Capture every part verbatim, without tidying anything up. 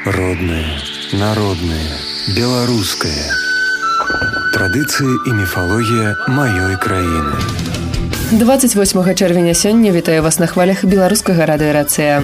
Родное, народное, беларускае. Традыцыі і міфалогія маёй краіны. дваццаць восьмага чэрвеня сёння вітаю вас на хвалях беларускага радыё Рацыя.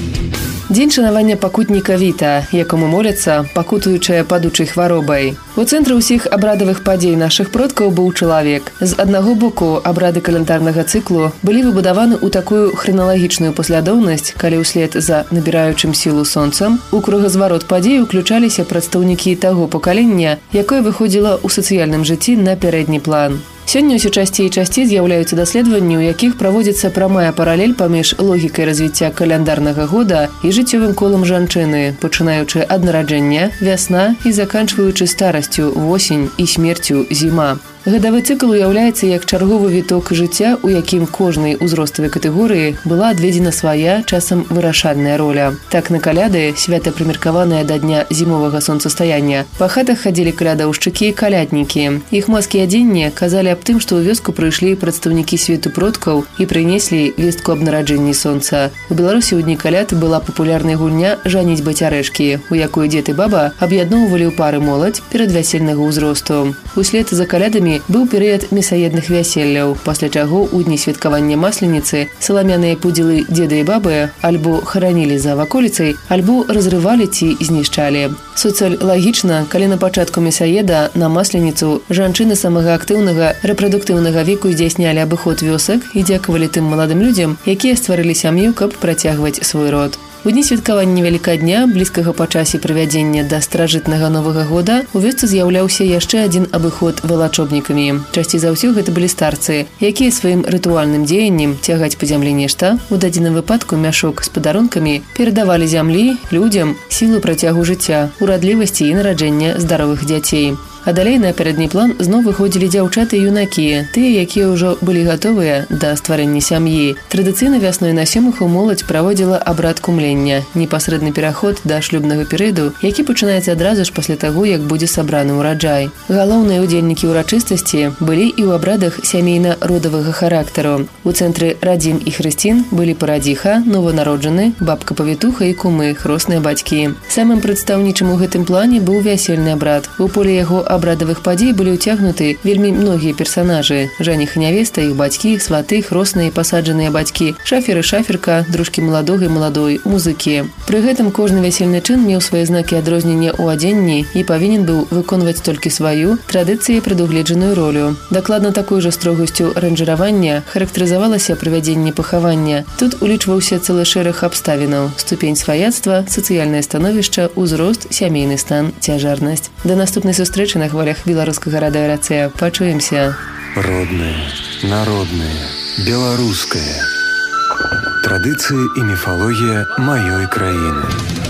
Дзень шанавання пакутніка Віта, якому моляцца, пакутуючая падучай хваробай. У цэнтры ўсіх абрадавых падзей нашых продкаў быў чалавек. З аднаго боку, абрады каляндарнага цыклу былі выбудаваны ў такую храналагічную паслядоўнасць, калі ўслед за набіраючым сілу сонцам у кругазварот падзей уключаліся прадстаўнікі таго пакалення, якое выходзіла ў сацыяльным жыцці на пярэдні план. Сёння ўсё часцей і часцей з'яўляюцца даследаванні, у якіх праводзіцца прамая паралель паміж логікай развіцця каляндарнага года і жыццёвым колам жанчыны, пачынаючы ад нараджэння, вясна і заканчваючы старасцю, восень і смерцю, зіма. Гадавы цыкл уяўляецца як чарговы віток жыцця, у якім кожнай узроставай катэгорыі была адведзена свая, часам вырашальная роля. Так на каляды, свята прымеркаванае да дня зімовага сонцастаяння, па хатах хадзілі калядаўшчыкі і каляднікі. Іх маскі адзення казалі аб тым, што ў вёску прыйшлі прадстаўнікі свету продкаў і прынеслі вестку аб нараджэнні сонца. У Беларусі ў дні каляд была папулярная гульня «Жаніцьба цярэшкі», у якой дзед і баба аб'ядноўвалі ў пары моладзь перадвясельнага ўзросту. Услед за калядамі быў перыяд мясаедных вяселляў, пасля чаго ў дні святкавання масленіцы саламяныя пудзілы дзеда і бабы альбо харанілі за ваколіцай, альбо разрывалі ці знішчалі. Соцыялагічна, калі на пачатку мясаеда на масленіцу жанчыны самага актыўнага рэпрадуктыўнага веку здзяйснялі абыход вёсак і дзякавалі тым маладым людзям, якія стварылі сям'ю, каб працягваць свой род. У дні святкавання Вялікадня, блізкага па часе правядзення да старажытнага Новага года, у вёсцы з'яўляўся яшчэ адзін абыход валачобнікамі. Часцей за ўсё гэта былі старцы, якія сваім рытуальным дзеяннем цягаць па зямлі нешта, у дадзеным выпадку мяшок з падарункамі, перадавалі зямлі, людзям сілу працягу жыцця, урадлівасці і нараджэння здаровых дзяцей. А далей на пярэдні план зноў выходзілі дзяўчаты і юнакі, тыя, якія ўжо былі гатовыя да стварэння сям'і. Традыцыйна вясной на сёмуху моладзь праводзіла абрад кумлення, непасрэдны пераход да шлюбнага перыяду, які пачынаецца адразу ж пасля таго, як будзе сабраны ўраджай. Галоўныя ўдзельнікі ўрачыстасці былі і ў абрадах сямейна-родавага характару. У цэнтры радзім і хрысцін былі парадзіха, нованароджаны, бабка-павітуха і кумы, хросныя бацькі. Самым прадстаўнічым у гэтым плане быў вясельны абрад. У поле яго абрадавых падзей былі ўцягнуты вельмі многія персанажы: жаніх і нявеста, іх бацькі, сваты, хросныя і пасаджаныя бацькі, шафер і шаферка, дружкі маладога і маладой, музыкі. Пры гэтым кожны вясельны чын меў свае знакі адрознення ў адзенні і павінен быў выконваць толькі сваю традыцыяй прадугледжаную ролю. Дакладна такой жа строгасцю аранжыравання характарызавалася правядзенне пахавання. Тут улічваўся цэлы шэраг абставінаў: ступень сваяцтва, сацыяльнае становішча, узрост, сямейны стан, цяжарнасць. Да наступнай сустрэчы на хвалях беларускага радыё Рацыя. Пачуемся. Родное, народное, беларускае. Традыцыі і міфалогія маёй краіны.